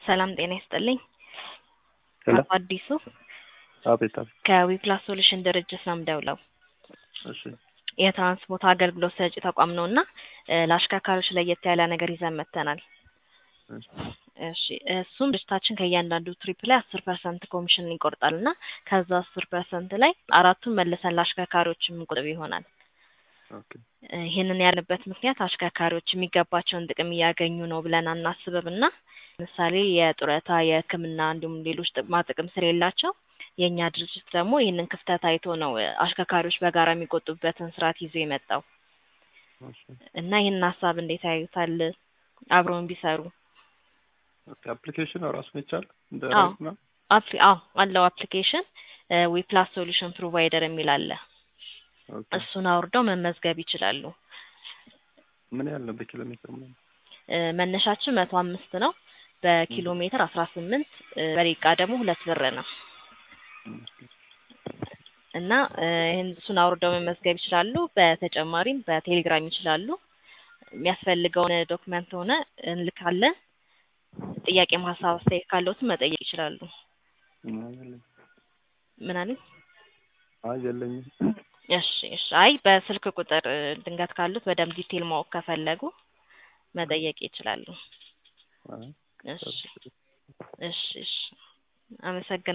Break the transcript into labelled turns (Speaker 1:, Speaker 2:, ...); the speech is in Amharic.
Speaker 1: ሰላም ጤና ይስጥልኝ።
Speaker 2: ሄሎ
Speaker 1: አቶ አዲሱ
Speaker 2: አቤት አቤት።
Speaker 1: ከዊፕላስ ሶሉሽን ድርጅት ነው የምደውለው።
Speaker 2: እሺ
Speaker 1: የትራንስፖርት አገልግሎት ሰጪ ተቋም ነውና ለአሽከርካሪዎች ለየት ያለ ነገር ይዘን መጥተናል።
Speaker 2: እሺ
Speaker 1: እሺ እሱም ድርጅታችን ከእያንዳንዱ ትሪፕ ላይ 10% ኮሚሽን ይቆርጣልና ከዛ 10% ላይ አራቱን መልሰን ለአሽከርካሪዎች የምንቆጥብ ይሆናል።
Speaker 2: ኦኬ
Speaker 1: ይህንን ያልንበት ምክንያት አሽከርካሪዎች የሚገባቸውን ጥቅም እያገኙ ነው ብለን አናስብምና ለምሳሌ የጡረታ የሕክምና እንዲሁም ሌሎች ጥቅማ ጥቅም ስለሌላቸው የኛ ድርጅት ደግሞ ይህንን ክፍተት አይቶ ነው አሽከርካሪዎች በጋራ የሚቆጥቡበትን ስርዓት ይዞ የመጣው
Speaker 2: እሺ
Speaker 1: እና ይህንን ሀሳብ እንዴት ያዩታል? አብረውን ቢሰሩ?
Speaker 2: ኦኬ አፕሊኬሽን ራሱን ይቻላል እንደ
Speaker 1: አዎ
Speaker 2: ራይት ነው።
Speaker 1: አለው አፕሊኬሽን ዊፕላስ ሶሉሽን ፕሮቫይደር የሚል አለ።
Speaker 2: ኦኬ
Speaker 1: እሱን አውርደው መመዝገብ ይችላሉ።
Speaker 2: ምን ያህል ነው በኪሎ ሜትር ምናምን?
Speaker 1: መነሻችን 105 ነው። በኪሎ ሜትር 18 በደቂቃ ደግሞ 2 ብር ነው። እና እሱን አውርደው መመዝገብ ይችላሉ። በተጨማሪም በቴሌግራም ይችላሉ። የሚያስፈልገውን ዶክመንት ሆነ እንልካለን። ጥያቄም ሀሳብ አስተያየት ካለዎትም መጠየቅ ይችላሉ። ምን አለኝ?
Speaker 2: አይ የለኝም።
Speaker 1: እሺ አይ በስልክ ቁጥር ድንገት ካሉት በደንብ ዲቴል ማወቅ ከፈለጉ መጠየቅ ይችላሉ። እሺ አመሰግናለሁ።